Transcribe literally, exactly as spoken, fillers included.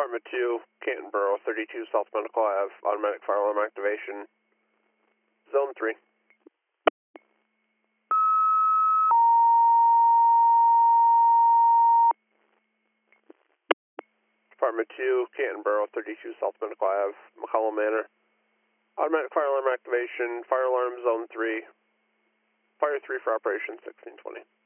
Department two, Canton Borough, thirty-two South Medical Ave, automatic fire alarm activation, Zone three. Department two, Canton Borough, thirty-two South Medical Ave, McCollum Manor, automatic fire alarm activation, fire alarm Zone three, Fire three for Operation sixteen twenty.